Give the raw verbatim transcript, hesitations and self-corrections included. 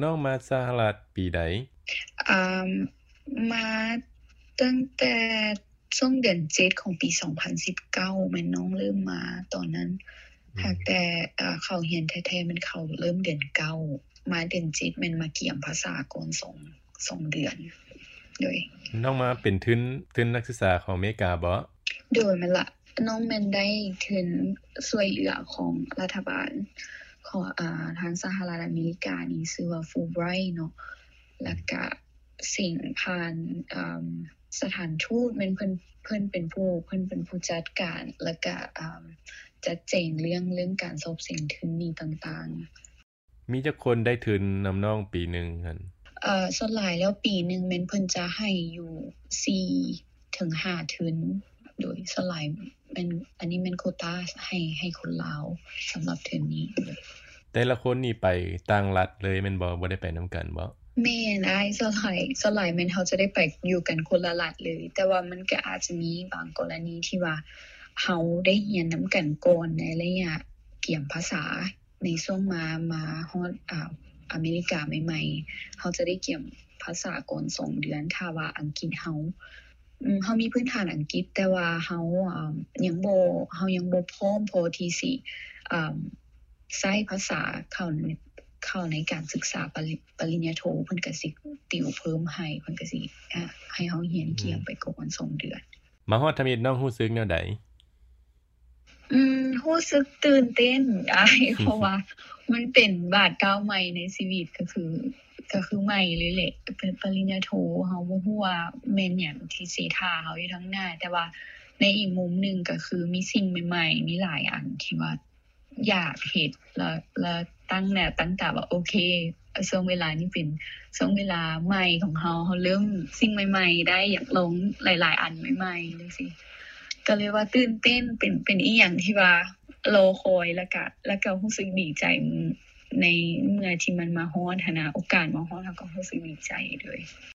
น้องมาสหรัฐปีใดอ่ามาตั้งแต่ช่วงเดือนเจ็ดของปีสองพันสิบเก้าแม่นน้องเริ่มมาตอนนั้นหากแต่อ่าเข้าเรียนแท้ๆมันเข้าเริ่มเดือนเก้ามาเดือนเจ็ดแม่นมาเกี่ยมภาษาก่อนสอง สองเดือนโดยน้องมาเป็นทุนทุนนักศึกษาของอเมริกาบ่โดยมันละน้องแม่นได้ทุนช่วยเหลือของรัฐบาลของอ่าทางสหรัฐอเมริกานี่ชื่อว่า Fulbright เนาะแล้วก็สิ่งผ่านอ่าสถานทูตแม่นเพิ่นเพิ่นเป็นผู้เพิ่นเป็นผู้จัดการแล้วก็อ่าจัดแจงเรื่องเรื่องการสอบเสียงทุนนี้ต่างๆมีจักคนได้ทุนนําน้องปีนึงหั่นเอ่อส่วนหลายแล้วปีนึงแม่นเพิ่นจะให้อยู่สี่ถึงห้าทุนโดยส่วนหลายแม่นอันนี้แม่นโควตาให้ให้คนลาวสําหรับทุนนี้แต่ละคนนี่ไปต่างรัฐเลยแม่นบ่บ่ได้ไปนํากันบ่แม่นอ้ายส่วนหลายส่วนหลายแม่นเฮาจะได้ไปอยู่กันคนละรัฐเลยแต่ว่ามันก็อาจจะมีบางกรณีที่ว่าเฮาได้เรียนนํากันก่อนในระยะเกี่ยมภาษาในช่วงมามาฮอดอ่าอเมริกาใหม่ๆเฮาจะได้เกี่ยมภาษาก่อนสองเดือนถ้าว่าอังกฤษเฮาอืมเฮามีพื้นฐานอังกฤษแต่ว่าเฮาอ่ายังบ่เฮายังบ่พร้อมพอที่สิอ่าใช้ภาษาเข้าเข้าในการศึกษาปริปริญญาโทเพิ่นก็สิติวเพิ่มให้เพิ่นก็สิอ่าให้เฮาเรียนเกี่ยมไปก่อนสองเดือนมาฮอดทมิตน้องรู้สึกแนวใดอืมรู้สึกตื่นเต้นอ้ายเพราะว่ามันเป็นบาทก้าวใหม่ในชีวิตก็คือก็คือใหม่เลยแหละเป็นปริญญาโทเฮาบ่ฮู้ว่าแม่นหยังที่สิท่าเฮาอยู่ทางหน้าแต่ว่าในอีกมุมนึงก็คือมีสิ่งใหม่ๆมีหลายอันที่ว่าอยากเฮ็ดแล้วแล้วตั้งแนวตั้งตาว่าโอเคช่วงเวลานี้เป็นช่วงเวลาใหม่ของเฮาเฮาเริ่มสิ่งใหม่ๆได้อยากลองหลายๆอันใหม่ๆจังซี่ก็เลยว่าตื่นเต้นเป็นเป็นอีหยังที่ว่ารอคอยแล้วก็แล้วก็รู้สึกดีใจในเมื่อที่มันมาฮอดหั้นนะโอกาสมาฮอดเฮาก็รู้สึกดีใจด้วย